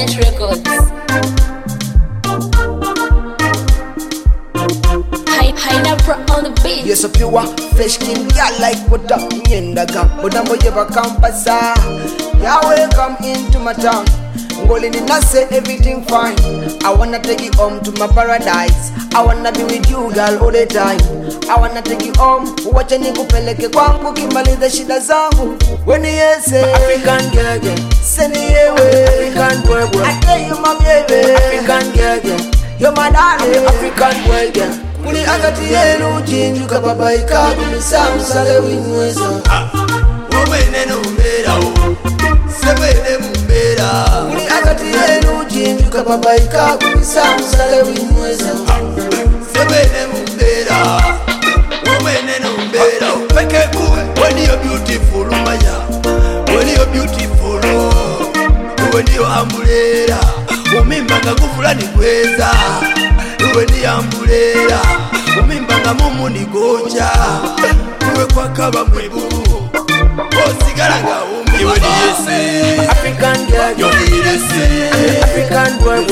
Planet Records. Pineapple on the beat. You're so pure, fresh skin, yeah, like butter in the gum. But I'm going to come pass. Yahweh come into my town. Ngolini na say everything fine. I wanna take you home to my paradise. I wanna be with you girl all the time. I wanna take you home. Wacha nikupeleke kwangu kimaliza shida zangu. When you say African girl, send me away. African boy, I tell you my baby. African girl, you're my darling. African boy, kuli agati yenu jinju kababaika kumisamu sale winweza. Womene numbera o, sebene mumbera. Kuli agati yenu jinju kababaika kumisamu sale winweza. Sebene mumbera, womene numbera o. Peke kuwe, when you're beautiful maya, when you're beautiful when you're ambulera. Umimbanga kufulani kweza, uwe ni ambulera. Umimbanga mumu ni goja, uwe kwa kaba mwebu. Osigaranga umi iwe ni yese. African girl, you're the yese. African boy,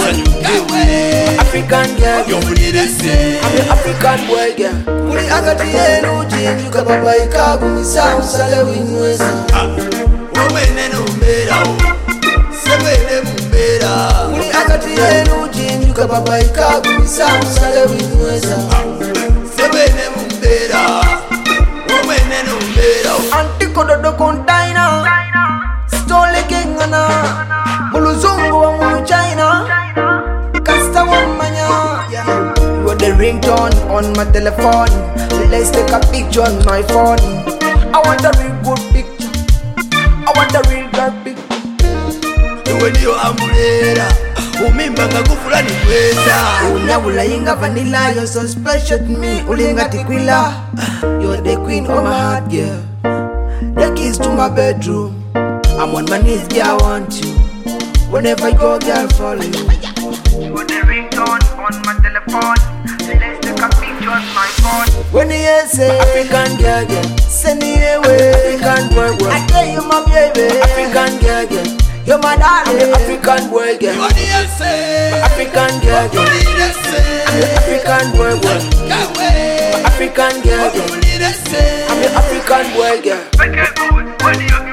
African girl, you're the yese. I'm the African boy girl. Kuli agati yenu jinju kababaika kumisamu sale winweza. Womene numbera o, sebene mumbera. Kuli agati yenu jinju kababaika kumisamu sale winweza. Sebene mumbera, womene numbera o. Antiko dodo kontaina, stole kengana, muluzungu wa mulu China, kasta wa manya. You are the ringtone on my telephone. Let's take a picture on my phone. I want a real good picture. I want a real girl picture. Iwe niyo ambulera, umimbanga kufulani kweza. Unyabula inga vanilla, you're so special to me. Ulinga tikwila, you're the queen of my heart, girl. The keys to my bedroom. I'm on my knees, girl, I want you. Whenever I go, girl, follow you. You are the ringtone on my telephone. Let's take a picture on my phone. When you say African girl, send me away. African boy, I tell you my baby. African girl, you're my darling. African boy, You are the yese. African girl, you're the yese. African boy, Kawe. African girl, you're the yese. I'm the African boy, girl. When you're